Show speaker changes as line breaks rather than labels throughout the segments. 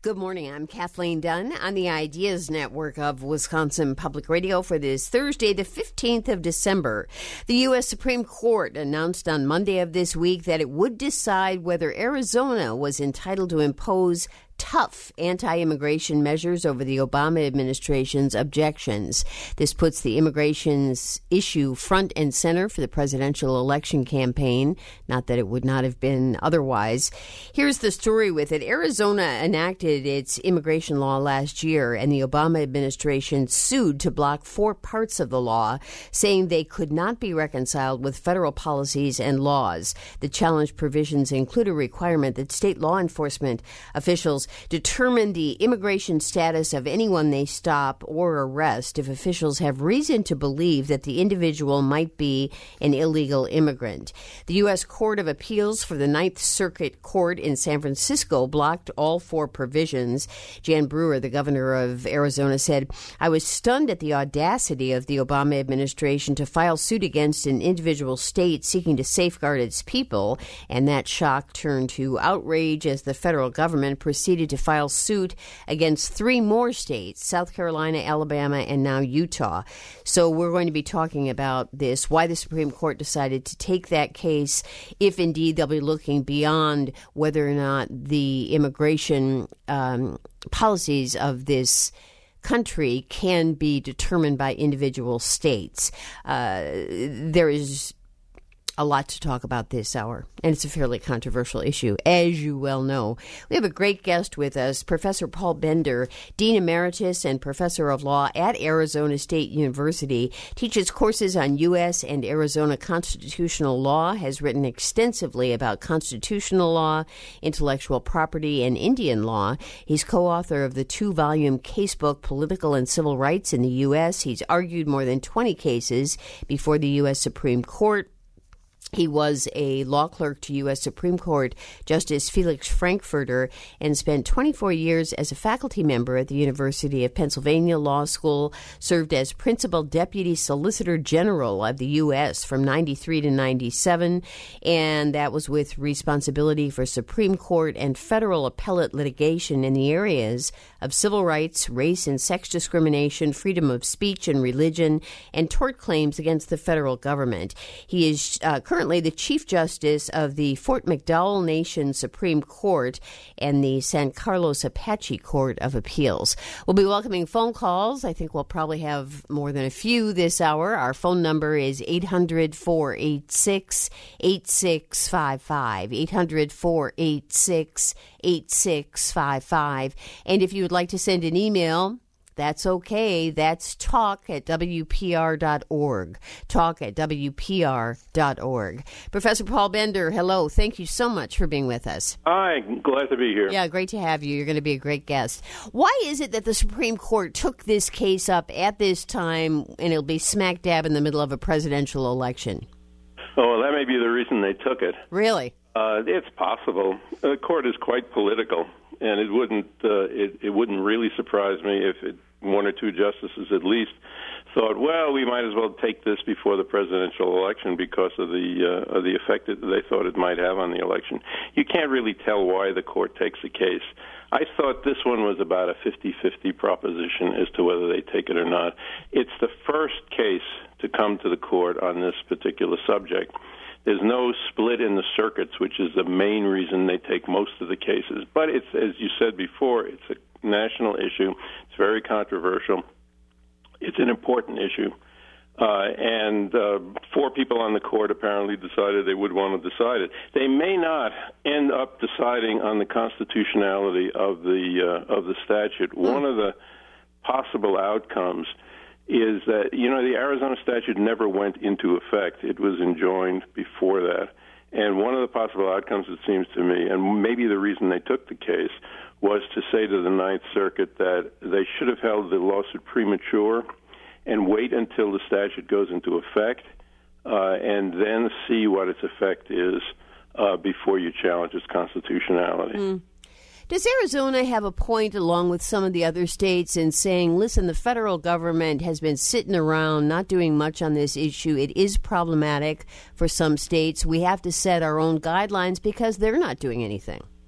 Good morning. I'm Kathleen Dunn on the Ideas Network of Wisconsin Public Radio for this Thursday, the 15th of December. The U.S. Supreme Court announced on Monday of this week that it would decide whether Arizona was entitled to impose tough anti-immigration measures over the Obama administration's objections. This puts the immigration issue front and center for the presidential election campaign. Not that it would not have been otherwise. Here's the story with it. Arizona enacted its immigration law last year, and the Obama administration sued to block 4 parts of the law, saying they could not be reconciled with federal policies and laws. The challenge provisions include a requirement that state law enforcement officials determine the immigration status of anyone they stop or arrest if officials have reason to believe that the individual might be an illegal immigrant. The U.S. Court of Appeals for the Ninth Circuit Court in San Francisco blocked all 4 provisions. Jan Brewer, the governor of Arizona, said, "I was stunned at the audacity of the Obama administration to file suit against an individual state seeking to safeguard its people, and that shock turned to outrage as the federal government proceeded to file suit against 3 more states, South Carolina, Alabama, and now Utah." So we're going to be talking about this, why the Supreme Court decided to take that case, if indeed they'll be looking beyond whether or not the immigration policies of this country can be determined by individual states. There is a lot to talk about this hour, and it's a fairly controversial issue, as you well know. We have a great guest with us, Professor Paul Bender, Dean Emeritus and Professor of Law at Arizona State University, teaches courses on U.S. and Arizona constitutional law, has written extensively about constitutional law, intellectual property, and Indian law. He's co-author of the 2-volume casebook, Political and Civil Rights in the U.S. He's argued more than 20 cases before the U.S. Supreme Court. He was a law clerk to U.S. Supreme Court Justice Felix Frankfurter and spent 24 years as a faculty member at the University of Pennsylvania Law School, served as Principal Deputy Solicitor General of the U.S. from 93 to 97, and that was with responsibility for Supreme Court and federal appellate litigation in the areas of civil rights, race and sex discrimination, freedom of speech and religion, and tort claims against the federal government. He is currently the Chief Justice of the Fort McDowell Nation Supreme Court and the San Carlos Apache Court of Appeals. We'll be welcoming phone calls. I think we'll probably have more than a few this hour. Our phone number is 800-486-8655, 800-486-8655. And if you would like to send an email, that's okay. That's talk@wpr.org. Talk@wpr.org. Professor Paul Bender, hello. Thank you so much for being with us.
Hi, glad to be here.
Yeah, great to have you. You're going to be a great guest. Why is it that the Supreme Court took this case up at this time, and it'll be smack dab in the middle of a presidential election?
Oh, well, that may be the reason they took it.
Really?
It's possible. The court is quite political, and it wouldn't really surprise me if 1 or 2 justices at least thought, well, we might as well take this before the presidential election because of the effect that they thought it might have on the election. You can't really tell why the court takes a case. I thought this one was about a 50-50 proposition as to whether they take it or not. It's the first case to come to the court on this particular subject. There's no split in the circuits, which is the main reason they take most of the cases. But it's, as you said before, it's a national issue. It's very controversial. It's an important issue. And 4 people on the court apparently decided they would want to decide it. They may not end up deciding on the constitutionality of the statute. One of the possible outcomes is that, the Arizona statute never went into effect. It was enjoined before that. And one of the possible outcomes, it seems to me, and maybe the reason they took the case, was to say to the Ninth Circuit that they should have held the lawsuit premature and wait until the statute goes into effect and then see what its effect is before you challenge its constitutionality.
Does Arizona have a point, along with some of the other states, in saying, listen, the federal government has been sitting around not doing much on this issue. It is problematic for some states. We have to set our own guidelines because they're not doing anything.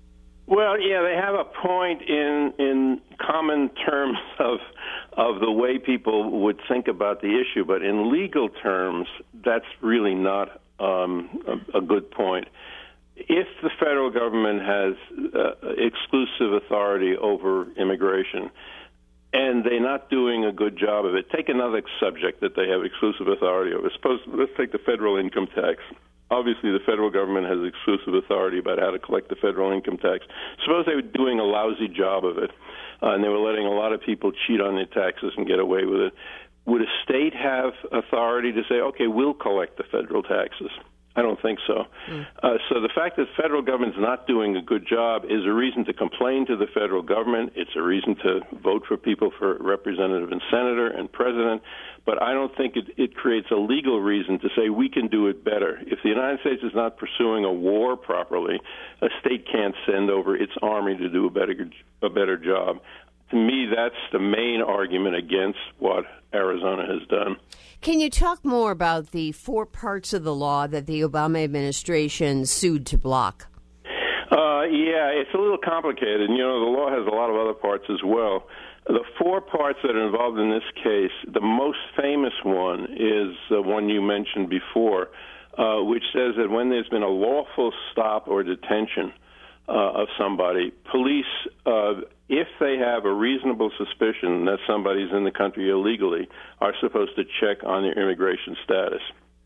Well, yeah, they have a point in common terms of the way people would think about the issue, but in legal terms, that's really not a good point. If the federal government has exclusive authority over immigration, and they're not doing a good job of it, take another subject that they have exclusive authority over. Let's take the federal income tax. Obviously, the federal government has exclusive authority about how to collect the federal income tax. Suppose they were doing a lousy job of it, and they were letting a lot of people cheat on their taxes and get away with it. Would a state have authority to say, okay, we'll collect the federal taxes? I don't think so. So the fact that the federal government's not doing a good job is a reason to complain to the federal government. It's a reason to vote for people for representative and senator and president. But I don't think it creates a legal reason to say we can do it better. If the United States is not pursuing a war properly, a state can't send over its army to do a better job. To me, that's the main argument against what Arizona has done.
Can you talk more about the 4 parts of the law that the Obama administration sued to block?
Yeah, it's a little complicated. The law has a lot of other parts as well. The 4 parts that are involved in this case, the most famous one is the one you mentioned before, which says that when there's been a lawful stop or detention of somebody, police, if they have a reasonable suspicion that somebody's in the country illegally, are supposed to check on their immigration status.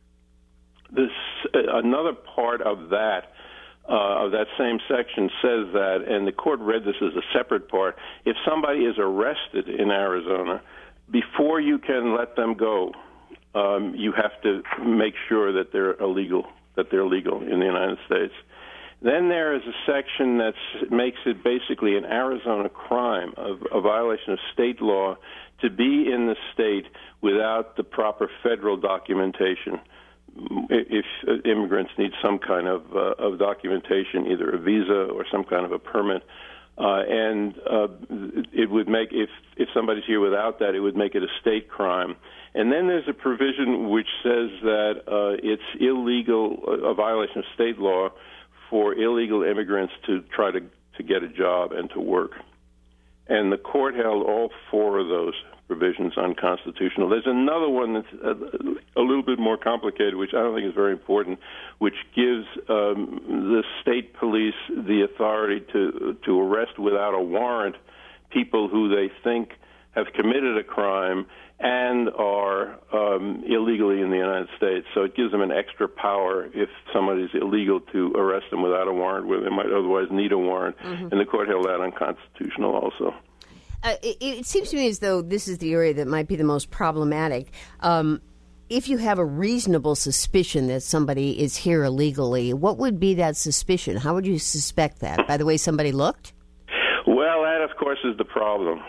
Another part of that same section says that, and the court read this as a separate part, if somebody is arrested in Arizona, before you can let them go, you have to make sure that they're legal in the United States. Then there is a section that makes it basically an Arizona crime, a violation of state law, to be in the state without the proper federal documentation. If immigrants need some kind of documentation, either a visa or some kind of a permit, and it would make, if somebody's here without that, it would make it a state crime. And then there's a provision which says that it's illegal, a violation of state law, for illegal immigrants to try to get a job and to work. And the court held all 4 of those provisions unconstitutional. There's another one that's a little bit more complicated, which I don't think is very important, which gives the state police the authority to arrest without a warrant people who they think have committed a crime and are illegally in the United States. So it gives them an extra power if somebody's illegal to arrest them without a warrant, where they might otherwise need a warrant. Mm-hmm. And the court held that unconstitutional also.
It seems to me as though this is the area that might be the most problematic. If you have a reasonable suspicion that somebody is here illegally, what would be that suspicion? How would you suspect that? By the way somebody looked?
Well, that, of course, is the problem.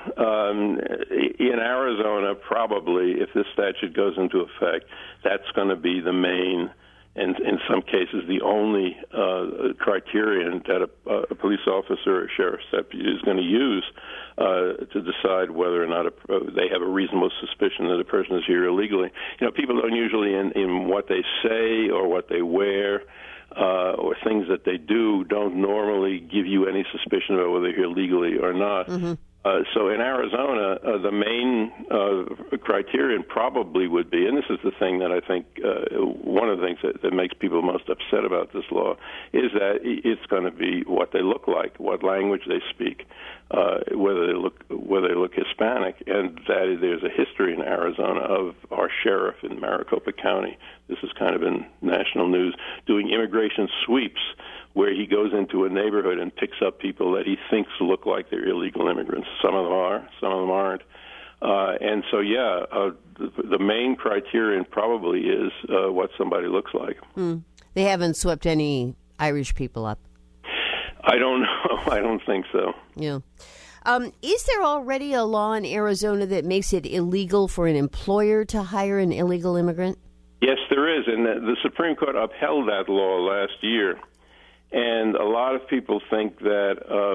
In Arizona, probably, if this statute goes into effect, that's going to be the main, and in some cases the only criterion that a police officer or sheriff's deputy is going to use to decide whether or not they have a reasonable suspicion that a person is here illegally. People don't usually, in what they say or what they wear, or things that they do, don't normally give you any suspicion about whether they're here legally or not. Mm-hmm. So in Arizona, the main criterion probably would be, and this is the thing that I think one of the things that makes people most upset about this law, is that it's going to be what they look like, what language they speak, whether they look Hispanic, and that there's a history in Arizona of our sheriff in Maricopa County. This is kind of in national news, doing immigration sweeps where he goes into a neighborhood and picks up people that he thinks look like they're illegal immigrants. Some of them are, some of them aren't. And so, the main criterion probably is what somebody looks like.
They haven't swept any Irish people up?
I don't know. I don't think so.
Yeah. Is there already a law in Arizona that makes it illegal for an employer to hire an illegal immigrant?
Yes, there is, and the Supreme Court upheld that law last year. And a lot of people think that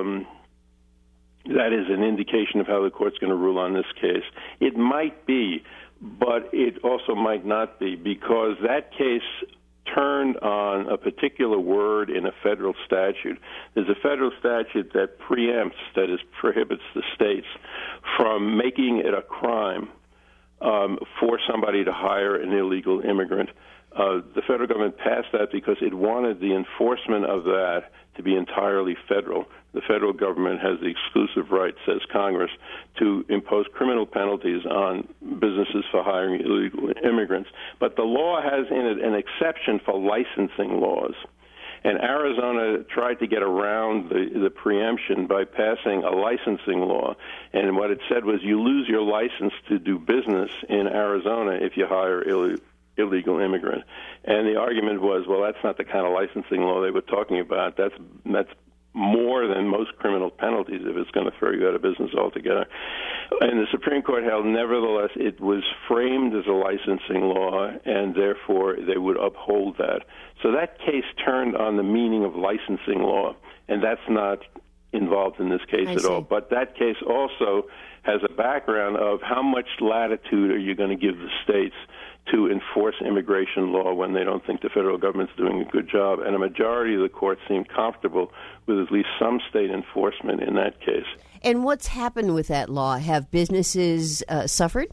that is an indication of how the court's going to rule on this case. It might be, but it also might not be, because that case turned on a particular word in a federal statute. There's a federal statute that preempts, that is, prohibits the states from making it a crime for somebody to hire an illegal immigrant. The federal government passed that because it wanted the enforcement of that to be entirely federal. The federal government has the exclusive right, says Congress, to impose criminal penalties on businesses for hiring illegal immigrants. But the law has in it an exception for licensing laws. And Arizona tried to get around the preemption by passing a licensing law. And what it said was you lose your license to do business in Arizona if you hire illegal immigrant. And the argument was, well, that's not the kind of licensing law they were talking about. That's more than most criminal penalties if it's going to throw you out of business altogether. And the Supreme Court held, nevertheless, it was framed as a licensing law, and therefore they would uphold that. So that case turned on the meaning of licensing law, and that's not involved in this case at all. But that case also has a background of how much latitude are you going to give the states to enforce immigration law when they don't think the federal government's doing a good job. And a majority of the court seemed comfortable with at least some state enforcement in that case.
And what's happened with that law? Have businesses suffered?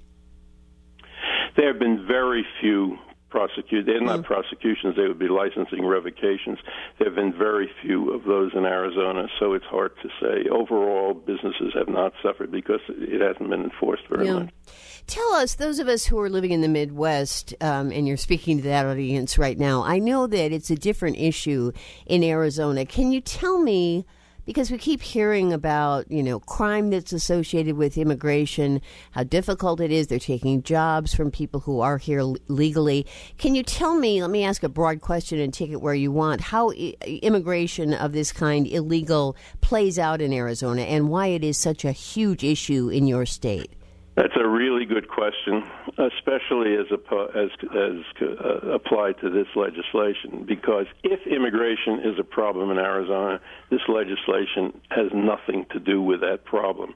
There have been very few prosecuted. They're not prosecutions. They would be licensing revocations. There have been very few of those in Arizona, so it's hard to say. Overall, businesses have not suffered because it hasn't been enforced very much.
Tell us, those of us who are living in the Midwest, and you're speaking to that audience right now, I know that it's a different issue in Arizona. Can you tell me, because we keep hearing about, crime that's associated with immigration, how difficult it is, they're taking jobs from people who are here legally. Can you tell me, let me ask a broad question and take it where you want, how immigration of this kind, illegal, plays out in Arizona and why it is such a huge issue in your state?
That's a really good question, especially as applied to this legislation, because if immigration is a problem in Arizona, this legislation has nothing to do with that problem.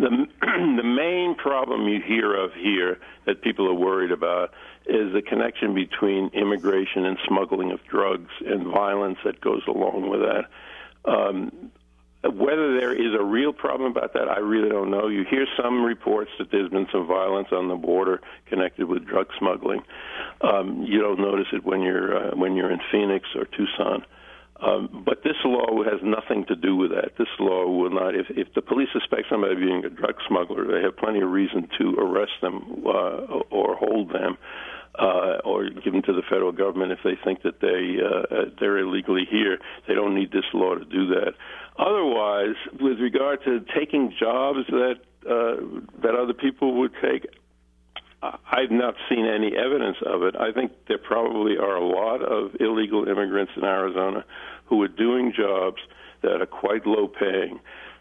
The main problem you hear of here that people are worried about is the connection between immigration and smuggling of drugs and violence that goes along with that. Whether there is a real problem about that, I really don't know. You hear some reports that there's been some violence on the border connected with drug smuggling. You don't notice it when you're in Phoenix or Tucson. But this law has nothing to do with that. This law will not. If the police suspect somebody of being a drug smuggler, they have plenty of reason to arrest them or hold them. Or give them to the federal government if they think that they're illegally here. They don't need this law to do that. Otherwise, with regard to taking jobs that other people would take, I've not seen any evidence of it. I think there probably are a lot of illegal immigrants in Arizona who are doing jobs that are quite low paying.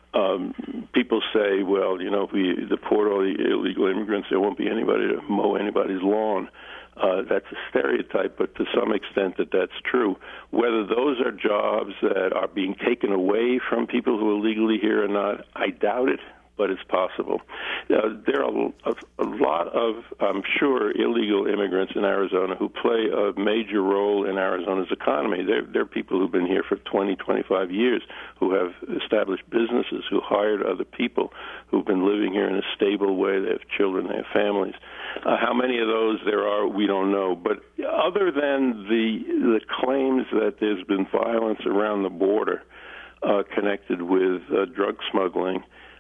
People say, well, if we deport all the illegal immigrants, there won't be anybody to mow anybody's lawn. That's a stereotype, but to some extent that's true. Whether those are jobs that are being taken away from people who are legally here or not, I doubt it, but it's possible. There are a lot of, I'm sure, illegal immigrants in Arizona who play a major role in Arizona's economy. They're people who've been here for 20, 25 years, who have established businesses, who hired other people, who've been living here in a stable way. They have children, they have families. How many of those there are, we don't know. But other than the claims that there's been violence around the border connected with drug smuggling,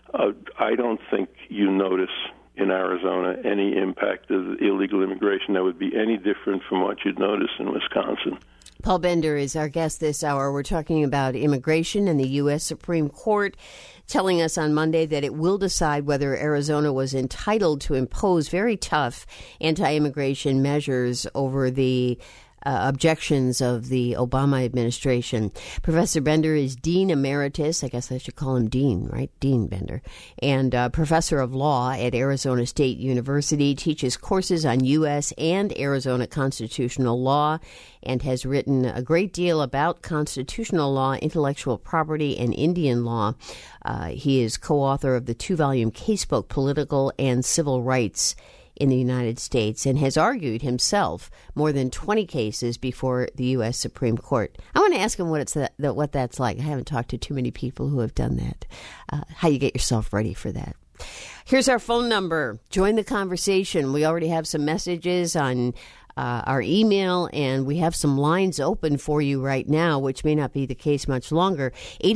I don't think you notice in Arizona any impact of illegal immigration that would be any different from what you'd notice in Wisconsin.
Paul Bender is our guest this hour. We're talking about immigration and the U.S. Supreme Court telling us on Monday that it will decide whether Arizona was entitled to impose very tough anti-immigration measures over the objections of the Obama administration. Professor Bender is Dean Emeritus, I guess I should call him Dean, right? Dean Bender, and Professor of Law at Arizona State University, teaches courses on U.S. and Arizona constitutional law, and has written a great deal about constitutional law, intellectual property, and Indian law. He is co-author of the 2-volume casebook, Political and Civil Rights in the United States and has argued himself more than 20 cases before the U.S. Supreme Court. I want to ask him what that's like. I haven't talked to too many people who have done that, how you get yourself ready for that. Here's our phone number. Join the conversation. We already have some messages on our email, and we have some lines open for you right now, which may not be the case much longer.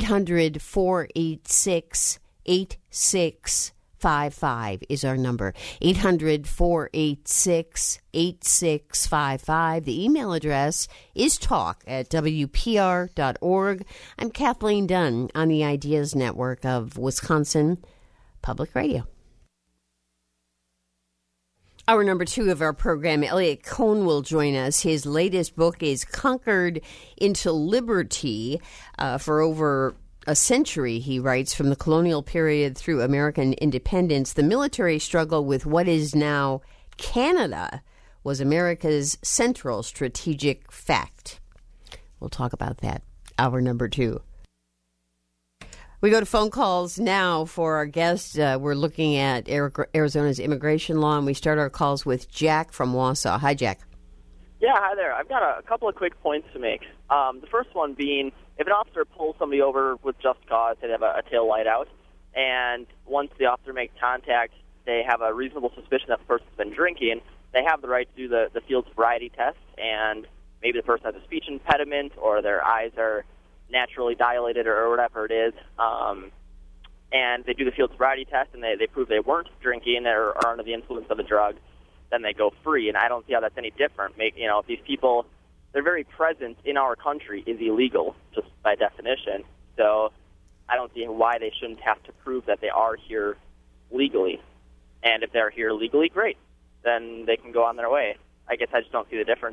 800-486-8655 is our number. 800-486-8655. The email address is talk@wpr.org. I'm Kathleen Dunn on the Ideas Network of Wisconsin Public Radio. Hour number 2 of our program, Elliot Cohn will join us. His latest book is Conquered into Liberty. For over a century, he writes, from the colonial period through American independence, the military struggle with what is now Canada was America's central strategic fact. We'll talk about that. Hour number 2. We go to phone calls now for our guest. We're looking at Arizona's immigration law, and we start our calls with Jack from Wausau. Hi, Jack.
Yeah, hi there. I've got a couple of quick points to make. The first one being, if an officer pulls somebody over with just cause, they have a tail light out, and once the officer makes contact, they have a reasonable suspicion that the person's been drinking, they have the right to do the field sobriety test, and maybe the person has a speech impediment or their eyes are naturally dilated or whatever it is, and they do the field sobriety test and they prove they weren't drinking or are under the influence of a drug, then they go free. And I don't see how that's any different. If these people, their very presence in our country is illegal, just by definition. So I don't see why they shouldn't have to prove that they are here legally. And if they're here legally, great. Then they can go on their way. I guess I just don't see the difference.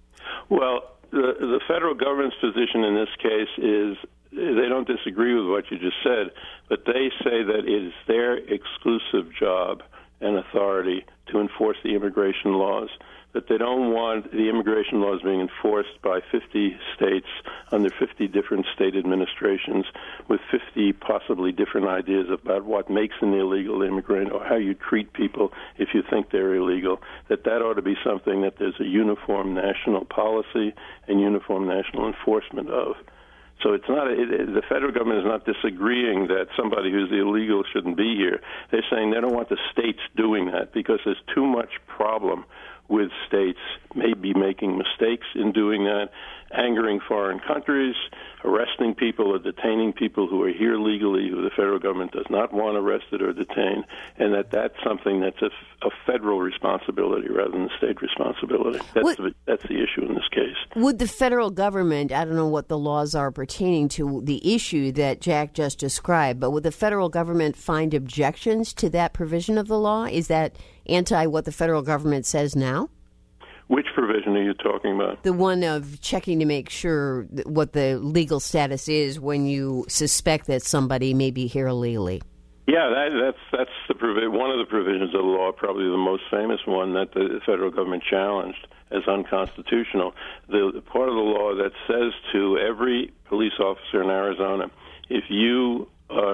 Well, the federal government's position in this case is they don't disagree with what you just said, but they say that it is their exclusive job and authority to enforce the immigration laws, that they don't want the immigration laws being enforced by 50 states under 50 different state administrations with 50 possibly different ideas about what makes an illegal immigrant or how you treat people if you think they're illegal, that ought to be something that there's a uniform national policy and uniform national enforcement of. So it's not the federal government is not disagreeing that somebody who's illegal shouldn't be here. They're saying they don't want the states doing that because there's too much problem with states maybe making mistakes in doing that, angering foreign countries, arresting people or detaining people who are here legally who the federal government does not want arrested or detained, and that's something that's a federal responsibility rather than a state responsibility. That's the issue in this case.
Would the federal government, I don't know what the laws are pertaining to the issue that Jack just described, but would the federal government find objections to that provision of the law? Is that anti what the federal government says now?
Which provision are you talking about?
The one of checking to make sure what the legal status is when you suspect that somebody may be here illegally.
Yeah, that's one of the provisions of the law, probably the most famous one that the federal government challenged as unconstitutional. The part of the law that says to every police officer in Arizona, if you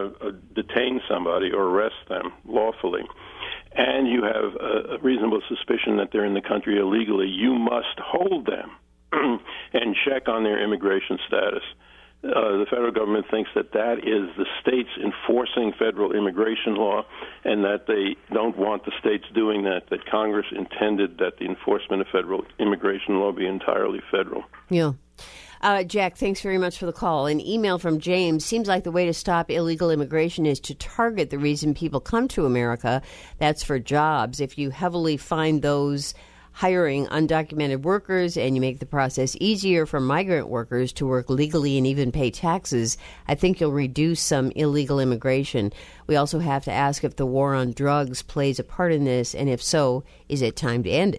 detain somebody or arrest them lawfully, and you have a reasonable suspicion that they're in the country illegally, you must hold them and check on their immigration status. The federal government thinks that is the states enforcing federal immigration law and that they don't want the states doing that Congress intended that the enforcement of federal immigration law be entirely federal.
Yeah. Jack, thanks very much for the call. An email from James. Seems like the way to stop illegal immigration is to target the reason people come to America. That's for jobs. If you heavily fine those hiring undocumented workers and you make the process easier for migrant workers to work legally and even pay taxes, I think you'll reduce some illegal immigration. We also have to ask if the war on drugs plays a part in this, and if so, is it time to end it?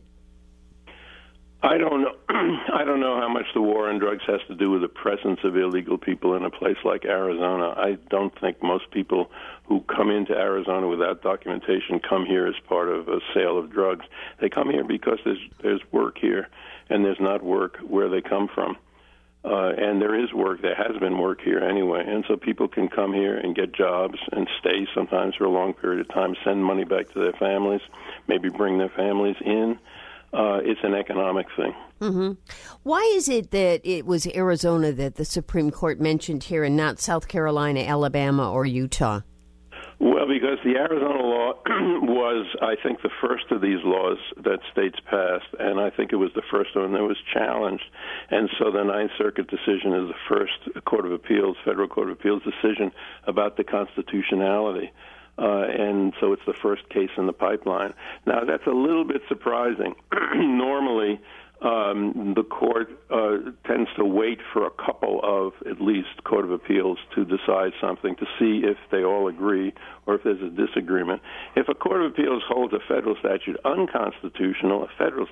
I don't know. I don't know how much the war on drugs has to do with the presence of illegal people in a place like Arizona. I don't think most people who come into Arizona without documentation come here as part of a sale of drugs. They come here because there's work here, and there's not work where they come from. And there is work. There has been work here anyway. And so people can come here and get jobs and stay sometimes for a long period of time, send money back to their families, maybe bring their families in. It's an economic thing.
Mm-hmm. Why is it that it was Arizona that the Supreme Court mentioned here and not South Carolina, Alabama, or Utah?
Well, because the Arizona law was, I think, the first of these laws that states passed, and I think it was the first one that was challenged. And so the Ninth Circuit decision is the first Court of Appeals, Federal Court of Appeals decision about the constitutionality. And so it's the first case in the pipeline. Now, that's a little bit surprising. Normally, the court tends to wait for a couple of, at least, Court of Appeals to decide something to see if they all agree or if there's a disagreement. If a Court of Appeals holds a federal statute unconstitutional,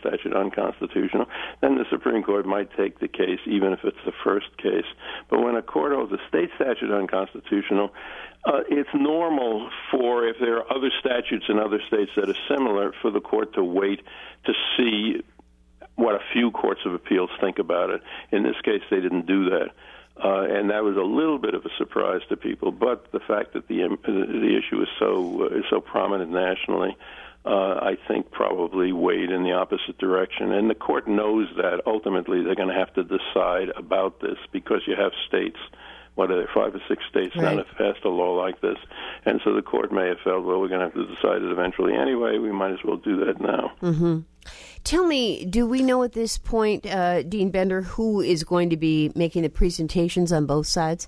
then the Supreme Court might take the case, even if it's the first case. But when a court holds a state statute unconstitutional, it's normal for, if there are other statutes in other states that are similar, for the court to wait to see what a few courts of appeals think about it. In this case, they didn't do that. And that was a little bit of a surprise to people. But the fact that the issue is so prominent nationally, I think probably weighed in the opposite direction. And the court knows that ultimately they're going to have to decide about this because you have states, what are there, 5 or 6 states now that passed a law like this. And so the court may have felt, well, we're going to have to decide it eventually anyway. We might as well do that now.
Mm-hmm. Tell me, do we know at this point, Dean Bender, who is going to be making the presentations on both sides?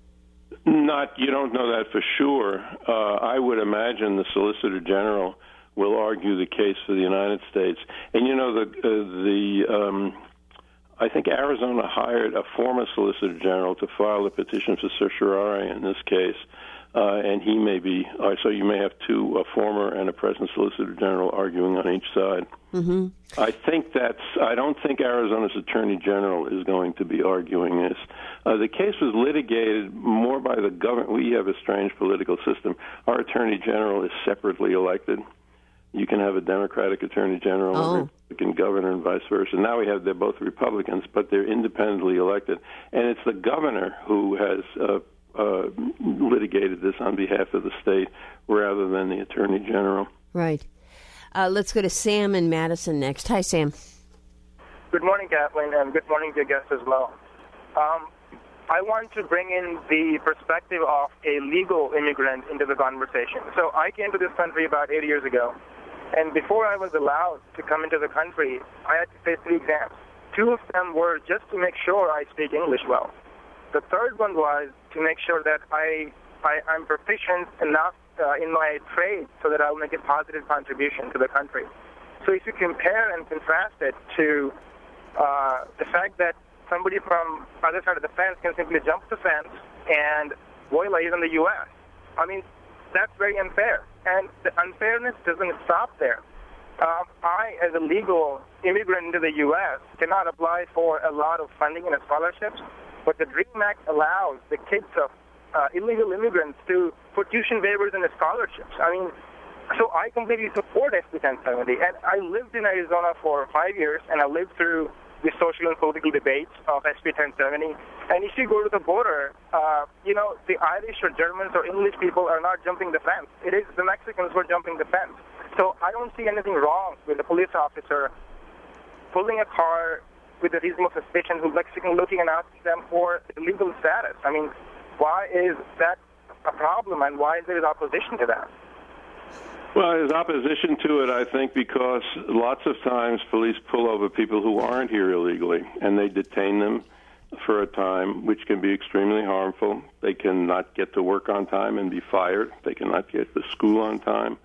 You don't know that for sure. I would imagine the Solicitor General will argue the case for the United States. And, you know, I think Arizona hired a former Solicitor General to file a petition for certiorari in this case, and he may be, so you may have two, a former and a present Solicitor General arguing on each side.
Mm-hmm.
I don't think Arizona's Attorney General is going to be arguing this. The case was litigated more by the government. We have a strange political system. Our Attorney General is separately elected. You can have a Democratic Attorney General and a Republican governor and vice versa. Now they're both Republicans, but they're independently elected. And it's the governor who has litigated this on behalf of the state rather than the Attorney General.
Right. Let's go to Sam in Madison next. Hi, Sam.
Good morning, Kathleen, and good morning to your guests as well. I want to bring in the perspective of a legal immigrant into the conversation. So I came to this country about 8 years ago. And before I was allowed to come into the country, I had to face 3 exams. 2 of them were just to make sure I speak English well. The third one was to make sure that I'm proficient enough in my trade so that I'll make a positive contribution to the country. So if you compare and contrast it to the fact that somebody from the other side of the fence can simply jump the fence and voila, he's in the U.S. I mean, that's very unfair. And the unfairness doesn't stop there. I, as a legal immigrant into the U.S., cannot apply for a lot of funding and scholarships, but the DREAM Act allows the kids of illegal immigrants to put tuition waivers and scholarships. I mean, so I completely support SB 1070. And I lived in Arizona for 5 years, and I lived through the social and political debates of SB 1070. And if you go to the border, the Irish or Germans or English people are not jumping the fence. It is the Mexicans who are jumping the fence. So I don't see anything wrong with a police officer pulling a car with a reasonable suspicion who's Mexican looking and asking them for legal status. I mean, why is that a problem, and why is there opposition to that?
Well, there's opposition to it, I think, because lots of times police pull over people who aren't here illegally, and they detain them for a time, which can be extremely harmful. They cannot get to work on time and be fired. They cannot get to school on time,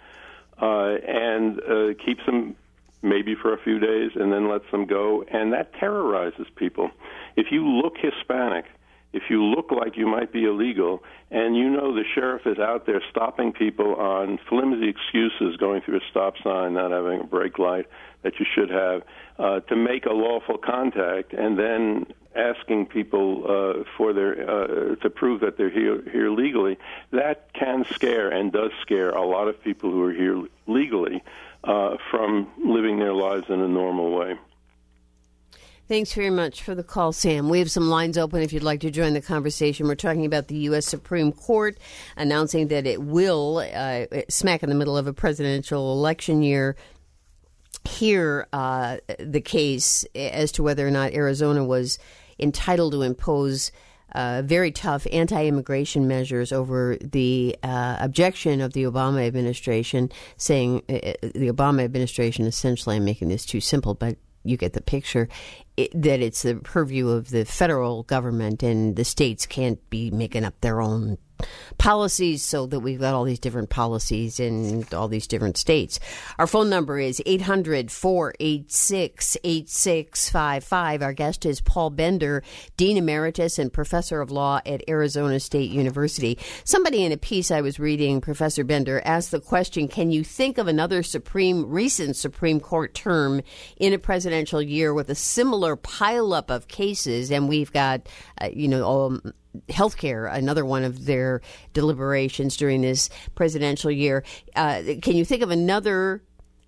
and keeps them maybe for a few days and then lets them go, and that terrorizes people. If you look Hispanic, if you look like you might be illegal, and you know the sheriff is out there stopping people on flimsy excuses, going through a stop sign, not having a brake light that you should have, to make a lawful contact, and then asking people for their to prove that they're here legally, that can scare and does scare a lot of people who are here legally from living their lives in a normal way.
Thanks very much for the call, Sam. We have some lines open if you'd like to join the conversation. We're talking about the U.S. Supreme Court announcing that it will, smack in the middle of a presidential election year, hear the case as to whether or not Arizona was entitled to impose very tough anti-immigration measures over the objection of the Obama administration, saying the Obama administration, essentially, I'm making this too simple, but you get the picture, that it's the purview of the federal government and the states can't be making up their own policies, so that we've got all these different policies in all these different states. Our phone number is 800-486-8655. Our guest is Paul Bender, Dean Emeritus and Professor of Law at Arizona State University. Somebody in a piece I was reading, Professor Bender, asked the question, can you think of another recent Supreme Court term in a presidential year with a similar pileup of cases? And we've got, healthcare, another one of their deliberations during this presidential year. Can you think of another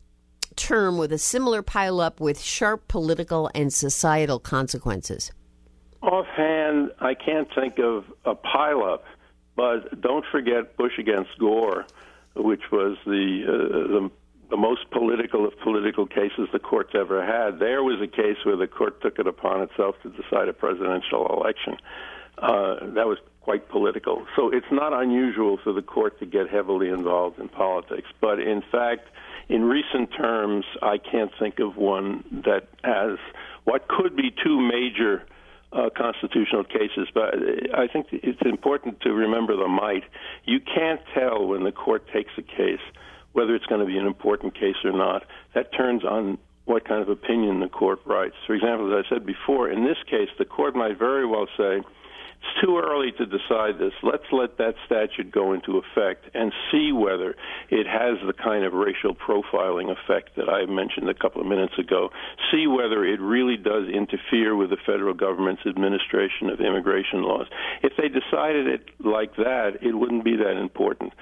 term with a similar pileup with sharp political and societal consequences?
Offhand, I can't think of a pileup, but don't forget Bush against Gore, which was the most political of political cases the court's ever had. There was a case where the court took it upon itself to decide a presidential election. That was quite political. So it's not unusual for the court to get heavily involved in politics. But in fact, in recent terms, I can't think of one that has what could be two major constitutional cases. But I think it's important to remember the might. You can't tell when the court takes a case whether it's going to be an important case or not. That turns on what kind of opinion the court writes. For example, as I said before, in this case, the court might very well say, it's too early to decide this. Let's let that statute go into effect and see whether it has the kind of racial profiling effect that I mentioned a couple of minutes ago. See whether it really does interfere with the federal government's administration of immigration laws. If they decided it like that, it wouldn't be that important.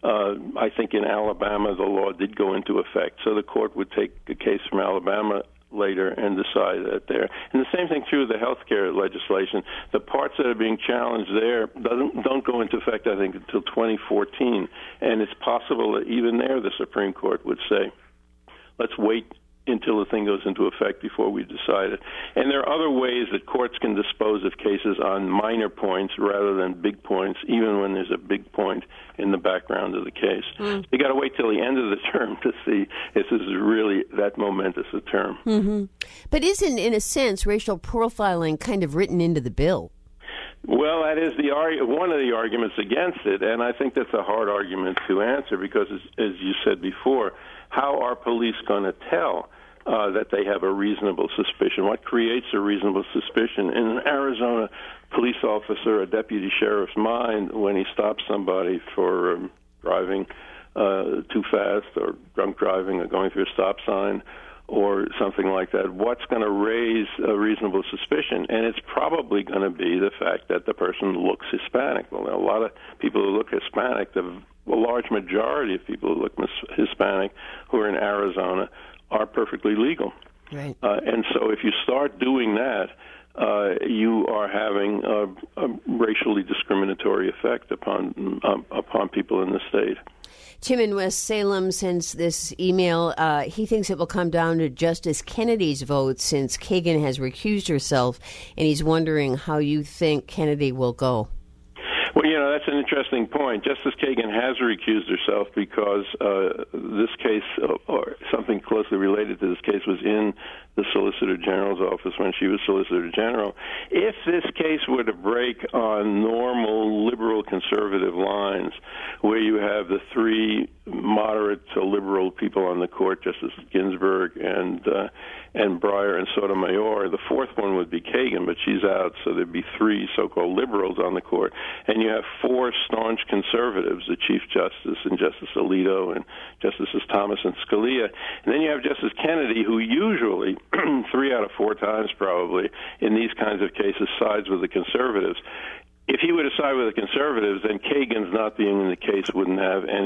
I think in Alabama, the law did go into effect, so the court would take a case from Alabama later and decide that there. And the same thing true of the health care legislation. The parts that are being challenged there don't go into effect, I think, until 2014. And it's possible that even there the Supreme Court would say, let's wait until the thing goes into effect before we decide it. And there are other ways that courts can dispose of cases on minor points rather than big points, even when there's a big point in the background of the case. You got to wait till the end of the term to see if this is really that momentous a term.
Mm-hmm. But isn't, in a sense, racial profiling kind of written into the bill?
Well, that is one of the arguments against it, and I think that's a hard argument to answer because, as you said before, how are police going to tell that they have a reasonable suspicion? What creates a reasonable suspicion? In an Arizona police officer, a deputy sheriff's mind, when he stops somebody for driving too fast or drunk driving or going through a stop sign or something like that, what's going to raise a reasonable suspicion? And it's probably going to be the fact that the person looks Hispanic. Well, there are a lot of people who look Hispanic. The large majority of people who look Hispanic who are in Arizona are perfectly legal.
Right.
And so if you start doing that, you are having a racially discriminatory effect upon people in the state.
Tim in West Salem sends this email. He thinks it will come down to Justice Kennedy's vote since Kagan has recused herself, and he's wondering how you think Kennedy will go.
Well, that's an interesting point. Justice Kagan has recused herself because this case, or something closely related to this case, was in the Solicitor General's office when she was Solicitor General. If this case were to break on normal liberal conservative lines, where you have the three moderate to liberal people on the court, Justice Ginsburg and Breyer and Sotomayor, the fourth one would be Kagan, but she's out, so there'd be three so-called liberals on the court. And you have four staunch conservatives, the Chief Justice and Justice Alito and Justices Thomas and Scalia. And then you have Justice Kennedy, who usually, 3 out of 4 times probably, in these kinds of cases, sides with the conservatives. If he were to side with the conservatives, then Kagan's not being in the case wouldn't have any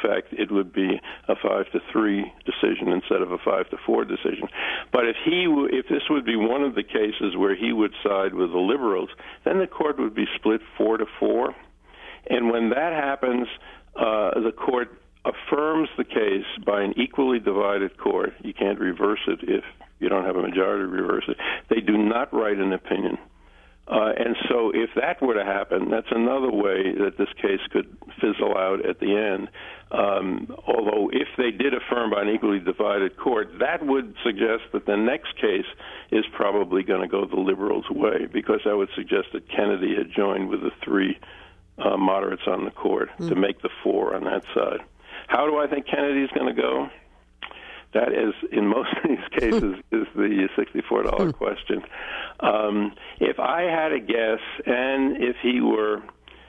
effect, it would be a 5-3 decision instead of a 5-4 decision. But if this would be one of the cases where he would side with the liberals, then the court would be split 4-4. And when that happens, the court affirms the case by an equally divided court. You can't reverse it if you don't have a majority to reverse it. They do not write an opinion. And so if that were to happen, that's another way that this case could fizzle out at the end. Although if they did affirm by an equally divided court, that would suggest that the next case is probably going to go the liberals' way, because that would suggest that Kennedy had joined with the three moderates on the court to make the four on that side. How do I think Kennedy's going to go? That is, in most of these cases, is the $64 question. If I had a guess, and if he were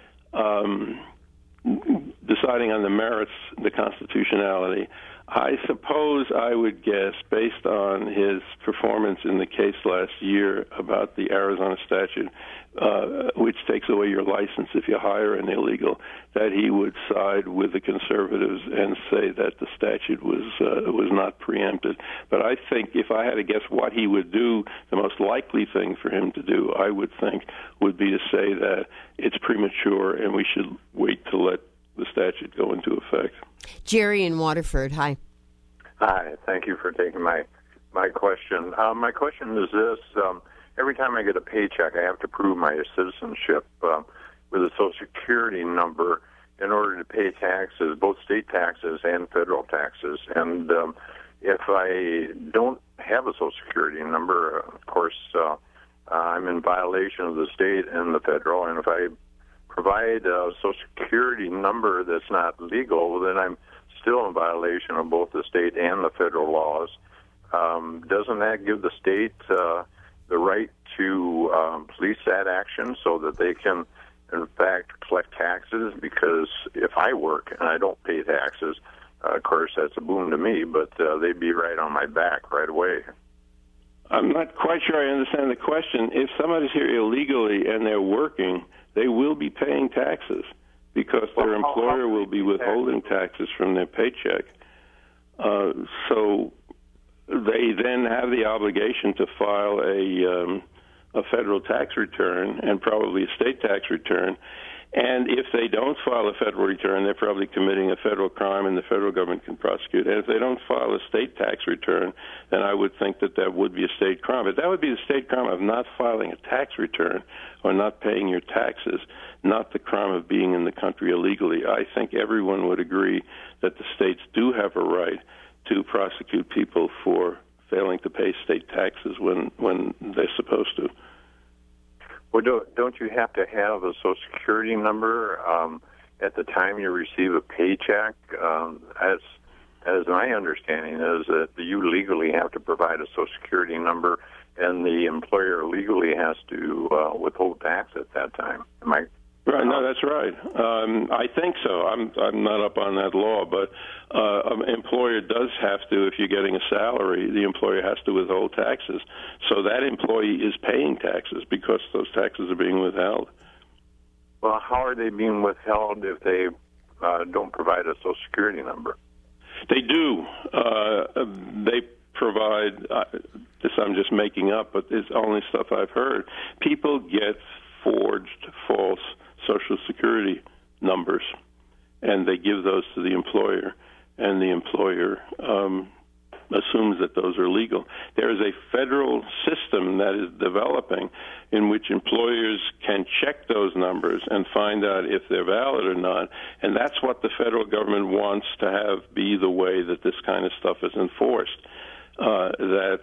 deciding on the merits, the constitutionality, I suppose I would guess, based on his performance in the case last year about the Arizona statute, which takes away your license if you hire an illegal, that he would side with the conservatives and say that the statute was not preempted. But I think if I had to guess what he would do, the most likely thing for him to do, I would think, would be to say that it's premature and we should wait to let the statute go into effect.
Jerry in Waterford, hi.
Hi, thank you for taking my question. My question is this. Every time I get a paycheck, I have to prove my citizenship with a Social Security number in order to pay taxes, both state taxes and federal taxes. And if I don't have a Social Security number, of course, I'm in violation of the state and the federal. And if I provide a Social Security number that's not legal, then I'm still in violation of both the state and the federal laws. Doesn't that give the state the right to police that action so that they can, in fact, collect taxes? Because if I work and I don't pay taxes, of course, that's a boon to me, but they'd be right on my back right away.
I'm not quite sure I understand the question. If somebody's here illegally and they're working, they will be paying taxes because their employer will be withholding taxes from their paycheck. So they then have the obligation to file a federal tax return and probably a state tax return. And if they don't file a federal return, they're probably committing a federal crime and the federal government can prosecute. And if they don't file a state tax return, then I would think that that would be a state crime. But that would be the state crime of not filing a tax return or not paying your taxes, not the crime of being in the country illegally. I think everyone would agree that the states do have a right to prosecute people for failing to pay state taxes when they're supposed to.
Well, don't you have to have a Social Security number at the time you receive a paycheck? As my understanding is that you legally have to provide a Social Security number, and the employer legally has to withhold tax at that time. Am I?
Right. No, that's right. I think so. I'm not up on that law, but an employer does have to, if you're getting a salary, the employer has to withhold taxes. So that employee is paying taxes because those taxes are being withheld.
Well, how are they being withheld if they don't provide a Social Security number?
They do. They provide, this I'm just making up, but it's only stuff I've heard. People get forged, false Social Security numbers, and they give those to the employer, and the employer assumes that those are legal. There is a federal system that is developing in which employers can check those numbers and find out if they're valid or not, and that's what the federal government wants to have be the way that this kind of stuff is enforced, that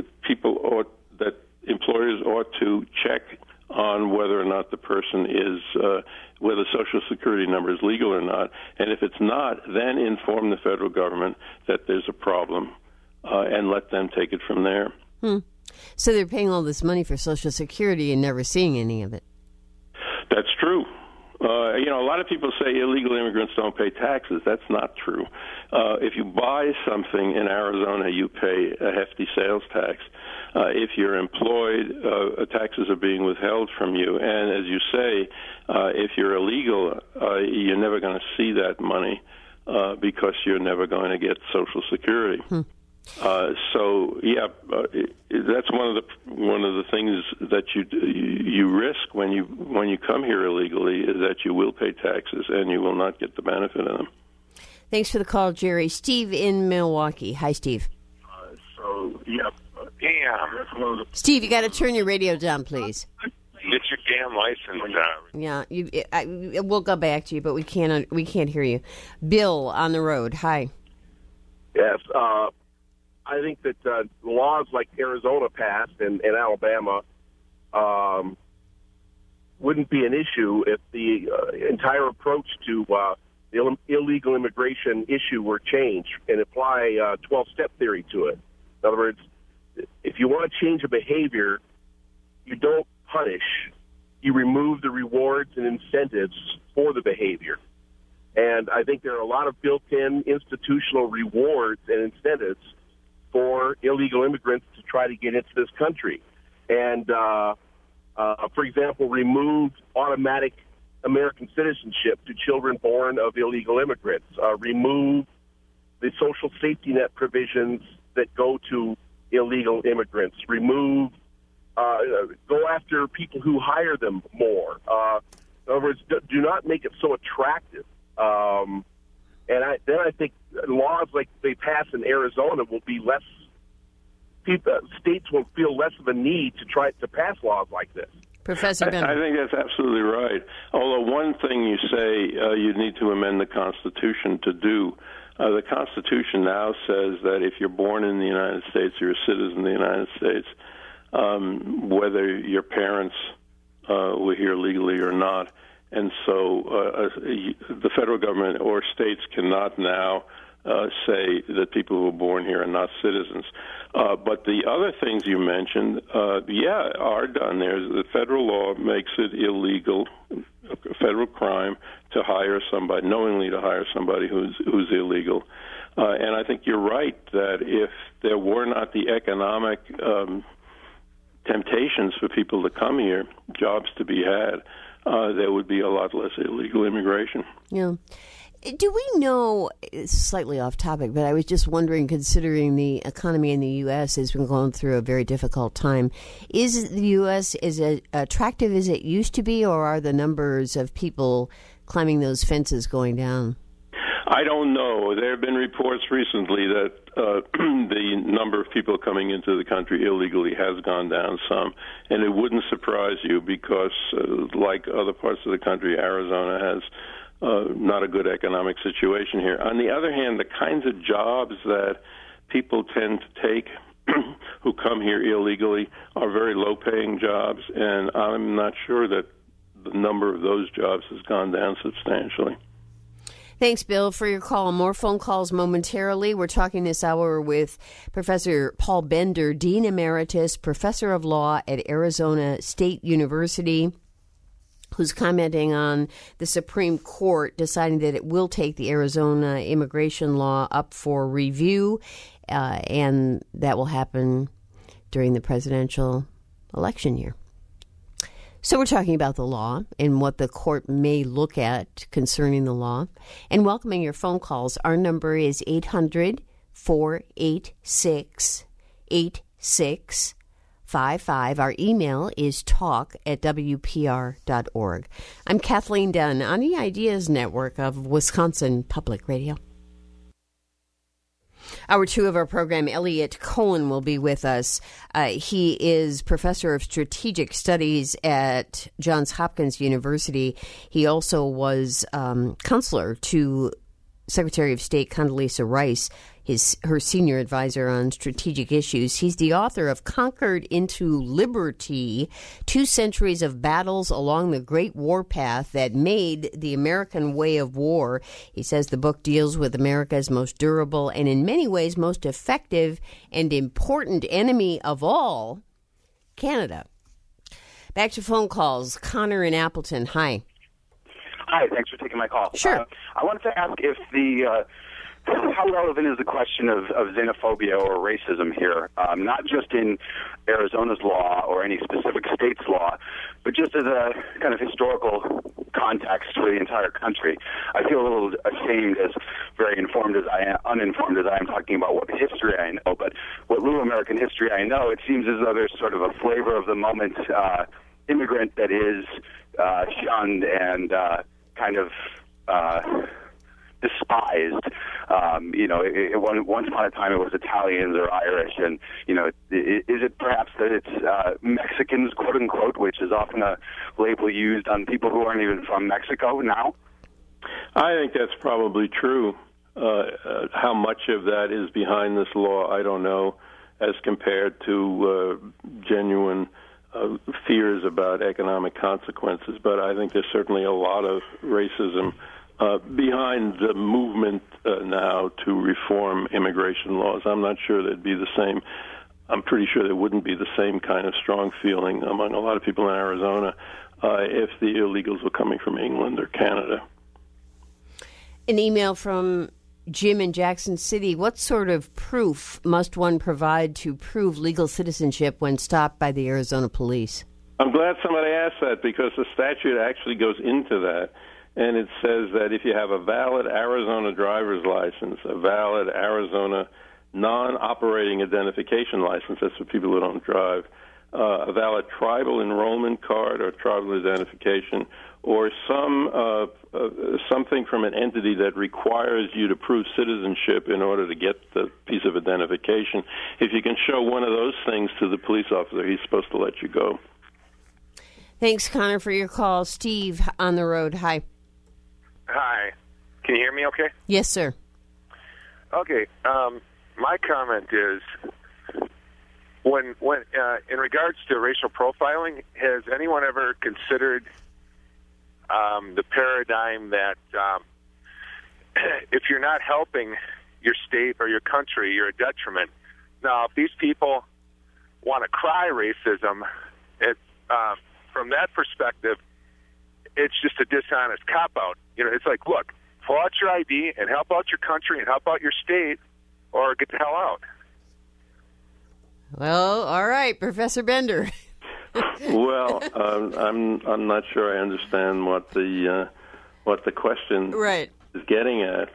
employers ought to check on whether or not the person is, whether the Social Security number is legal or not. And if it's not, then inform the federal government that there's a problem and let them take it from there.
So they're paying all this money for Social Security and never seeing any of it.
That's true. A lot of people say illegal immigrants don't pay taxes. That's not true. If you buy something in Arizona, you pay a hefty sales tax. If you're employed, taxes are being withheld from you. And as you say, if you're illegal, you're never going to see that money. because you're never going to get Social Security. That's one of the things that you risk when you come here illegally, is that you will pay taxes and you will not get the benefit of them.
Thanks for the call, Jerry. Steve in Milwaukee. Hi, Steve. Steve, you got to turn your radio down, please.
Get your damn license down.
Yeah, we'll go back to you, but we can't hear you. Bill on the road. Hi.
Yes, I think that laws like Arizona passed and Alabama wouldn't be an issue if the entire approach to the illegal immigration issue were changed and apply 12-step theory to it. In other words, if you want to change a behavior, you don't punish. You remove the rewards and incentives for the behavior. And I think there are a lot of built-in institutional rewards and incentives for illegal immigrants to try to get into this country. And, for example, remove automatic American citizenship to children born of illegal immigrants. Remove the social safety net provisions that go to illegal immigrants. Remove, go after people who hire them more. In other words, do not make it so attractive. And I think laws like they pass in Arizona will be less. States will feel less of a need to try to pass laws like this.
Professor Bender.
I think that's absolutely right. Although one thing you say you need to amend the Constitution to do. The Constitution now says that if you're born in the United States, you're a citizen of the United States, whether your parents were here legally or not. And so the federal government or states cannot now say that people who are born here are not citizens. But the other things you mentioned, are done. The federal law makes it illegal, a federal crime, to hire somebody, knowingly to hire somebody who's illegal. And I think you're right that if there were not the economic temptations for people to come here, jobs to be had, there would be a lot less illegal immigration.
Yeah. Do we know, it's slightly off topic, but I was just wondering, considering the economy in the U.S. has been going through a very difficult time, is the U.S. as attractive as it used to be, or are the numbers of people climbing those fences going down?
I don't know. There have been reports recently that the number of people coming into the country illegally has gone down some, and it wouldn't surprise you because, like other parts of the country, Arizona has not a good economic situation here. On the other hand, the kinds of jobs that people tend to take who come here illegally are very low-paying jobs, and I'm not sure that the number of those jobs has gone down substantially.
Thanks, Bill, for your call. More phone calls momentarily. We're talking this hour with Professor Paul Bender, Dean Emeritus, Professor of Law at Arizona State University, who's commenting on the Supreme Court deciding that it will take the Arizona immigration law up for review, and that will happen during the presidential election year. So we're talking about the law and what the court may look at concerning the law, and welcoming your phone calls. Our number is 800-486-8655. Our email is talk@wpr.org. I'm Kathleen Dunn on the Ideas Network of Wisconsin Public Radio. Hour 2 of our program, Elliot Cohen will be with us. He is professor of strategic studies at Johns Hopkins University. He also was counselor to Secretary of State Condoleezza Rice, her senior advisor on strategic issues. He's the author of Conquered into Liberty, 2 centuries of battles along the great warpath that made the American way of war. He says the book deals with America's most durable and in many ways most effective and important enemy of all, Canada. Back to phone calls. Connor in Appleton. Hi.
Hi, thanks for taking my call.
Sure.
I wanted to ask if the how relevant is the question of xenophobia or racism here, not just in Arizona's law or any specific state's law, but just as a kind of historical context for the entire country? I feel a little ashamed, as very uninformed as I am, talking about what history I know, but what little American history I know, it seems as though there's sort of a flavor of the moment immigrant that is shunned and kind of despised. Once upon a time it was Italians or Irish, and is it perhaps that it's Mexicans, quote unquote, which is often a label used on people who aren't even from Mexico now?
I think that's probably true. How much of that is behind this law, I don't know, as compared to genuine fears about economic consequences. But I think there's certainly a lot of racism behind the movement now to reform immigration laws. I'm not sure there'd be the same. I'm pretty sure there wouldn't be the same kind of strong feeling among a lot of people in Arizona if the illegals were coming from England or Canada.
An email from Jim in Jackson City. What sort of proof must one provide to prove legal citizenship when stopped by the Arizona police?
I'm glad somebody asked that, because the statute actually goes into that. And it says that if you have a valid Arizona driver's license, a valid Arizona non-operating identification license, that's for people who don't drive, a valid tribal enrollment card or tribal identification, or something from an entity that requires you to prove citizenship in order to get the piece of identification. If you can show one of those things to the police officer, he's supposed to let you go.
Thanks, Connor, for your call. Steve on the road. Hi.
Hi. Can you hear me okay?
Yes, sir.
Okay. My comment is, when in regards to racial profiling, has anyone ever considered the paradigm that if you're not helping your state or your country, you're a detriment? Now, if these people want to cry racism, from that perspective, it's just a dishonest cop-out. It's like, look, pull out your ID and help out your country and help out your state, or get the hell out.
Well, all right, Professor Bender.
Well, I'm not sure I understand what the question is getting at.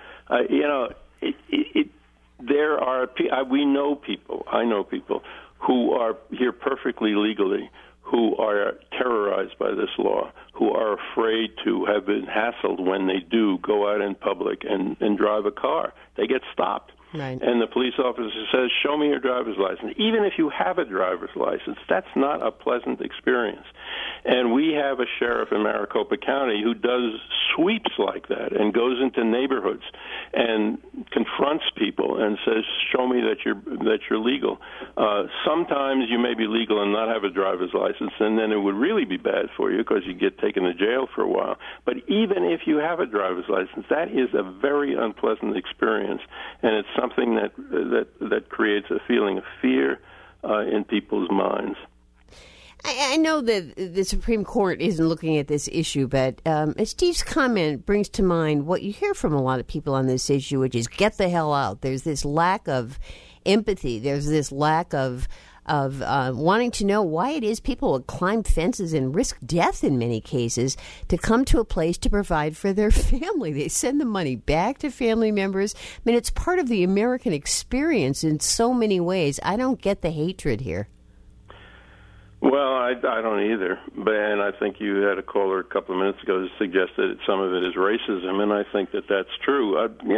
There are we know people. I know people who are here perfectly legally, who are terrorized by this law, who are afraid to, have been hassled when they do go out in public and drive a car. They get stopped.
Right.
And the police officer says, show me your driver's license. Even if you have a driver's license, that's not a pleasant experience. And we have a sheriff in Maricopa County who does sweeps like that and goes into neighborhoods and confronts people and says, show me that you're legal. Sometimes you may be legal and not have a driver's license, and then it would really be bad for you because you get taken to jail for a while. But even if you have a driver's license, that is a very unpleasant experience, and it's something that creates a feeling of fear in people's minds.
I know that the Supreme Court isn't looking at this issue, but Steve's comment brings to mind what you hear from a lot of people on this issue, which is get the hell out. There's this lack of empathy. There's this lack of wanting to know why it is people will climb fences and risk death in many cases to come to a place to provide for their family. They send the money back to family members. I mean, it's part of the American experience in so many ways. I don't get the hatred here.
Well, I don't either. And I think you had a caller a couple of minutes ago that suggested that some of it is racism, and I think that that's true.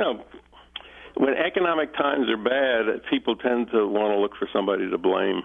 When economic times are bad, people tend to want to look for somebody to blame.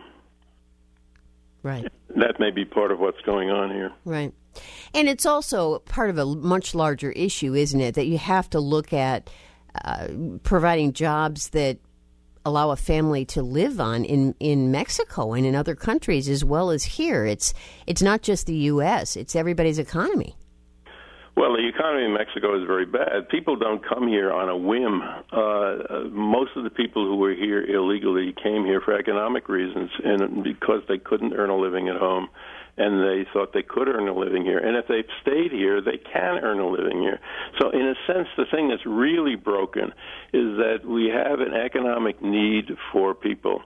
Right.
That may be part of what's going on here.
Right. And it's also part of a much larger issue, isn't it, that you have to look at providing jobs that allow a family to live on in Mexico and in other countries as well as here. It's not just the U.S., it's everybody's economy.
Well, the economy in Mexico is very bad. People don't come here on a whim. Most of the people who were here illegally came here for economic reasons and because they couldn't earn a living at home. and they thought they could earn a living here. And if they've stayed here, they can earn a living here. So in a sense, the thing that's really broken is that we have an economic need for people.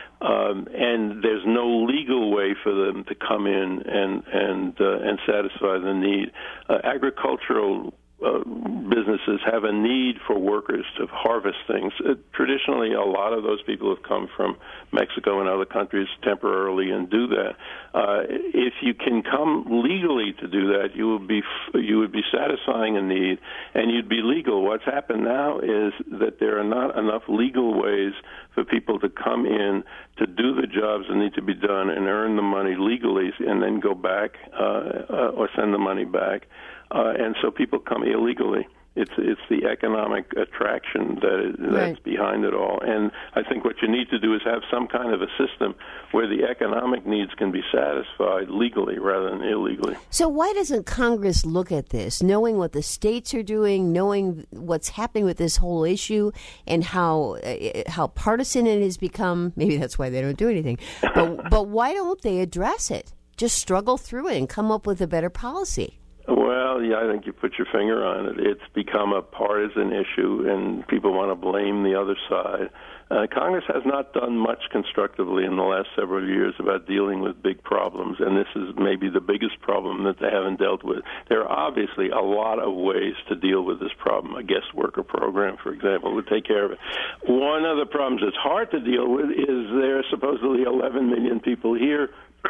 And there's no legal way for them to come in and satisfy the need. Agricultural businesses have a need for workers to harvest things. Traditionally, a lot of those people have come from Mexico and other countries temporarily and do that. If you can come legally to do that, you would be satisfying a need, and you'd be legal. What's happened now is that there are not enough legal ways for people to come in to do the jobs that need to be done and earn the money legally and then go back or send the money back. And so people come illegally. It's the economic attraction that's behind it all. And I think what you need to do is have some kind of a system where the economic needs can be satisfied legally rather than illegally.
So why doesn't Congress look at this, knowing what the states are doing, knowing what's happening with this whole issue and how partisan it has become? Maybe that's why they don't do anything. But why don't they address it? Just struggle through it and come up with a better policy.
Well, yeah, I think you put your finger on it. It's become a partisan issue, and people want to blame the other side. Congress has not done much constructively in the last several years about dealing with big problems, and this is maybe the biggest problem that they haven't dealt with. There are obviously a lot of ways to deal with this problem. A guest worker program, for example, would take care of it. One of the problems that's hard to deal with is there are supposedly 11 million people here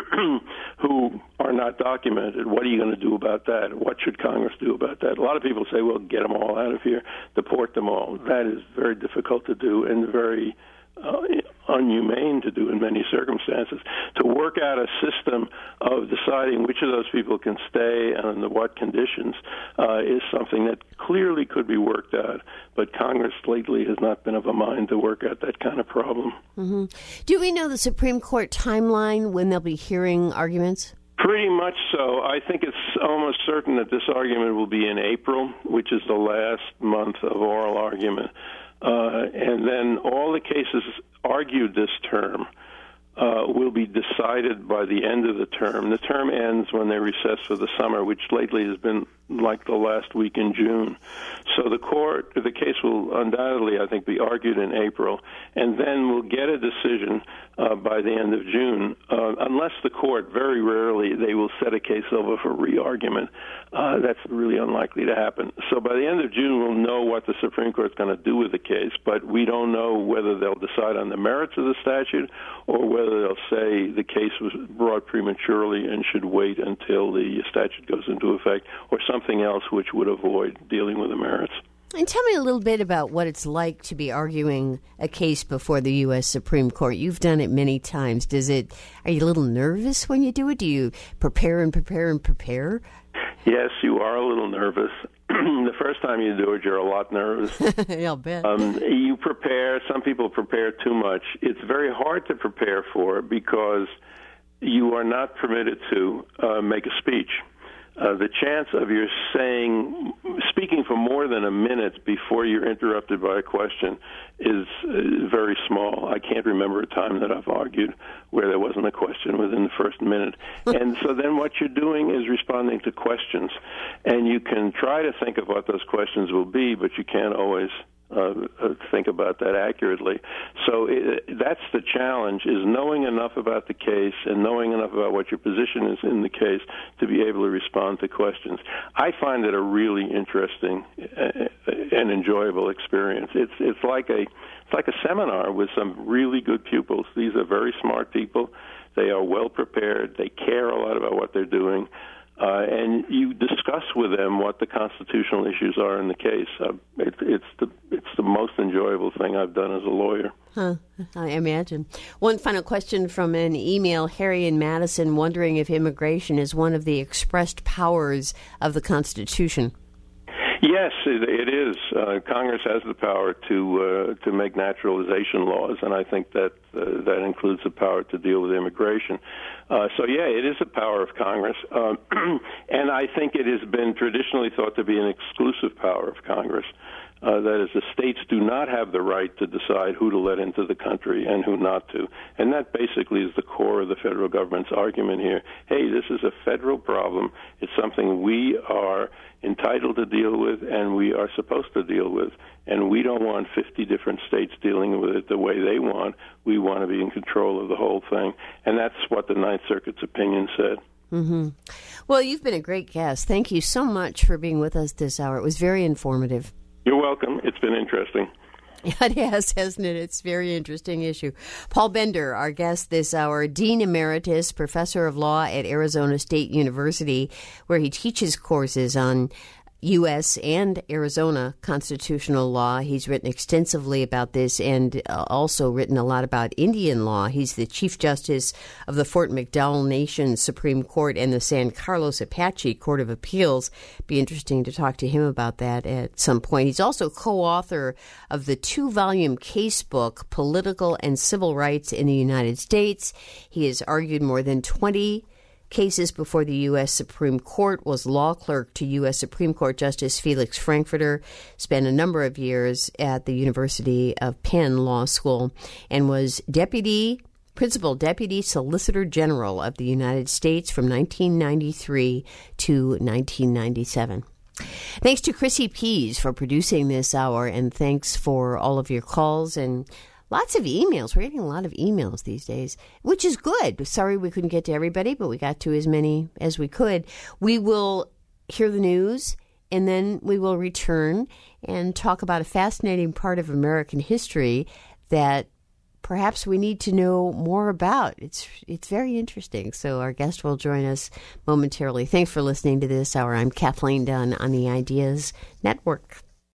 who are not documented. What are you going to do about that? What should Congress do about that? A lot of people say, well, get them all out of here, deport them all. That is very difficult to do and very unhumane to do in many circumstances. To work out a system of deciding which of those people can stay and under what conditions is something that clearly could be worked out, but Congress lately has not been of a mind to work out that kind of problem.
Mm-hmm. Do we know the Supreme Court timeline when they'll be hearing arguments?
Pretty much so. I think it's almost certain that this argument will be in April, which is the last month of oral argument. And then all the cases argued this term will be decided by the end of the term. The term ends when they recess for the summer, which lately has been like the last week in June. So the case will undoubtedly, I think, be argued in April, and then we'll get a decision by the end of June. Unless the court, very rarely, they will set a case over for re-argument. That's really unlikely to happen. So by the end of June, we'll know what the Supreme Court's going to do with the case, but we don't know whether they'll decide on the merits of the statute or whether they'll say the case was brought prematurely and should wait until the statute goes into effect, or something else which would avoid dealing with the merits.
And tell me a little bit about what it's like to be arguing a case before the U.S. Supreme Court. You've done it many times. Are you a little nervous when you do it? Do you prepare and prepare and prepare?
Yes, you are a little nervous. The first time you do it, you're a lot nervous.
I'll bet.
You prepare. Some people prepare too much. It's very hard to prepare for because you are not permitted to make a speech. The chance of your speaking for more than a minute before you're interrupted by a question is very small. I can't remember a time that I've argued where there wasn't a question within the first minute. And so then what you're doing is responding to questions. And you can try to think of what those questions will be, but you can't always think about that accurately. So that's the challenge, is knowing enough about the case and knowing enough about what your position is in the case to be able to respond to questions. I find it a really interesting and enjoyable experience. It's like a seminar with some really good pupils. These are very smart people. They are well prepared. They care a lot about what they're doing. And you discuss with them what the constitutional issues are in the case. It's the most enjoyable thing I've done as a lawyer.
I imagine. One final question from an email. Harry in Madison wondering if immigration is one of the expressed powers of the Constitution.
Yes, it is. Congress has the power to make naturalization laws, and I think that includes the power to deal with immigration. So, yeah, it is a power of Congress, and I think it has been traditionally thought to be an exclusive power of Congress. That is, the states do not have the right to decide who to let into the country and who not to. And that basically is the core of the federal government's argument here. Hey, this is a federal problem. It's something we are entitled to deal with and we are supposed to deal with. And we don't want 50 different states dealing with it the way they want. We want to be in control of the whole thing. And that's what the Ninth Circuit's opinion said.
Mm-hmm. Well, you've been a great guest. Thank you so much for being with us this hour. It was very informative.
You're welcome. It's been interesting.
It has, hasn't it? It's a very interesting issue. Paul Bender, our guest this hour, Dean Emeritus, Professor of Law at Arizona State University, where he teaches courses on U.S. and Arizona constitutional law. He's written extensively about this and also written a lot about Indian law. He's the Chief Justice of the Fort McDowell Nation Supreme Court and the San Carlos Apache Court of Appeals. Be interesting to talk to him about that at some point. He's also co-author of the 2-volume case book, Political and Civil Rights in the United States. He has argued more than 20 cases before the U.S. Supreme Court, was law clerk to U.S. Supreme Court Justice Felix Frankfurter, spent a number of years at the University of Penn Law School, and was Principal Deputy Solicitor General of the United States from 1993 to 1997. Thanks to Chrissy Pease for producing this hour, and thanks for all of your calls and lots of emails. We're getting a lot of emails these days, which is good. Sorry we couldn't get to everybody, but we got to as many as we could. We will hear the news, and then we will return and talk about a fascinating part of American history that perhaps we need to know more about. It's very interesting. So our guest will join us momentarily. Thanks for listening to this hour. I'm Kathleen Dunn on the Ideas Network.